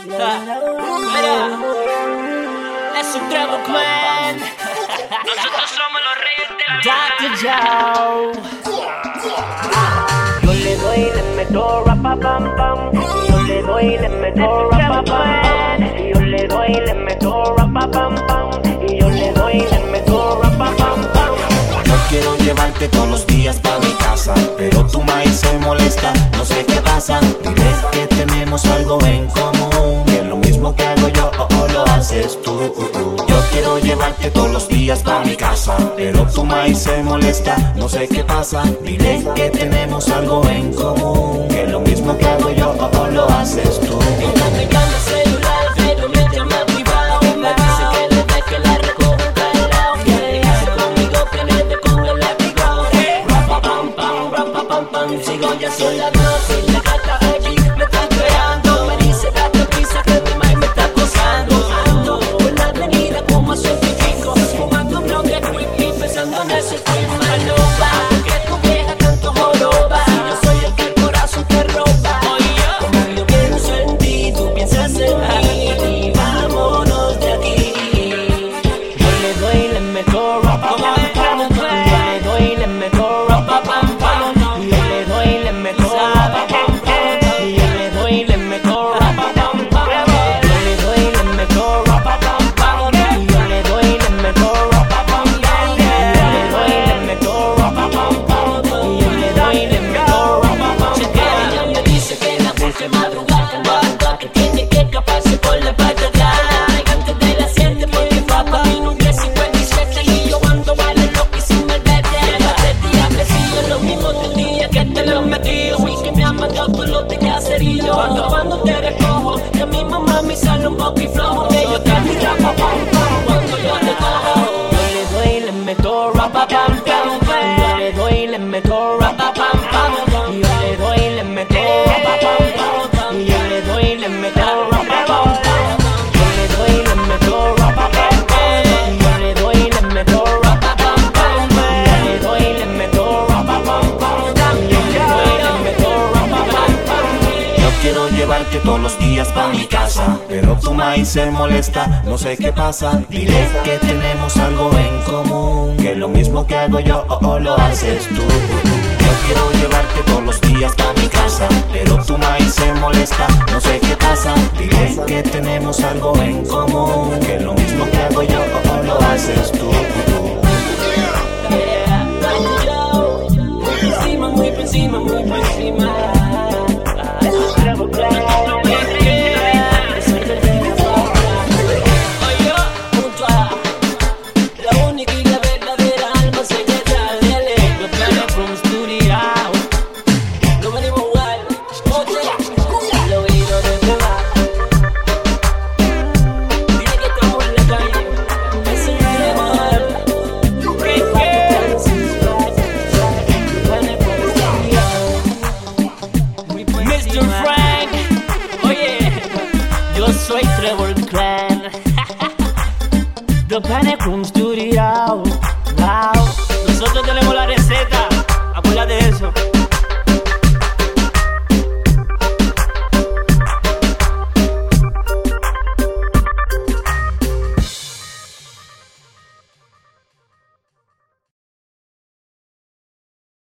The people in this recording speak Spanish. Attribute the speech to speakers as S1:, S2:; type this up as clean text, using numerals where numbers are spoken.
S1: Mira, es un Trevor Clan.
S2: Nosotros somos los reyes de la
S1: Dr. Joe.
S3: Yo le doy, le meto rapa pam pam. Yo le doy, le meto rapa pam pam. Yo le doy, le meto rapa pam pam. Y yo le doy, le meto rapa pam pam.
S4: Yo quiero llevarte todos los días pa' mi casa, pero tu maíz se molesta, no sé qué pasa. Dile que tenemos algo en común, que lo mismo que hago yo lo haces tú. Yo quiero llevarte todos los días pa' mi casa, pero tu maíz se molesta, no sé qué pasa. Dile que tenemos algo en común, que lo mismo que hago yo lo haces tú.
S1: Ella me llama celular, pero me llama privado. Me dice que le deje la recoja calao. Que le dice conmigo que me te con el látigo. Rapa pam pam, sigo ya son las 12 y la gata allí me está esperando. Me dice date prisa que mi maíz me está acosando. Ando por la avenida como soy chico, fumando un blog de creepy, pensando en ese creep maloba. Porque tu vieja tanto joroba, y yo soy el que el corazón te roba. Como yo pienso en ti, tú piensas en mí, y vámonos de aquí.
S3: Yo le doy, le meto rapa pam pam. Yo le doy, le meto rapa pam pam. Yo le doy, le meto rapa pam pam. Yo le doy, le meto rapa pam pam. Yo le doy, le meto rapa pam pam. Yo le doy, le meto rapa pam pam. Yo le doy, le meto rapa pam pam. Yo le doy, le meto rapa pam pam.
S1: Ella me dice que la busque madrugar, que tiene que escaparse por la parte de atrás. Antes de las 7 porque papá mi nombre es 57 y yo ando vale lo que sin el vete. Te diablecillo, lo mismo 3 días que te lo metí. Y que me ha mandado todos los de caserillo. Cuando te recojo, que mi mamá me sale un poco y flojo. Que yo te mi rapa pam pam cuando yo te cojo.
S3: Yo le doy, le meto rapa pam pam. Yo le doy, le meto rapa pam pam. Yo le doy, le meto rapa pam pam. Yo le doy, le meto rapa pam pam. Yo le doy, le meto rapa pam pam. Yo le doy, le meto rapa pam pam. Yo le doy, le meto rapa pam pam. Yo le doy, le meto rapa pam pam.
S4: Yo quiero llevarte todos los días pa' mi casa, pero tu maíz se molesta, no sé qué pasa. Dile que tenemos algo en común, que lo mismo que hago yo lo haces tú. Yo quiero llevarte todos los días pa' mi casa, pero tu maíz se molesta, no sé qué pasa. Dile que tenemos algo en común, que lo mismo que hago yo lo haces tú.
S1: Encima, muy por encima, muy por encima.
S3: Trevor Clan.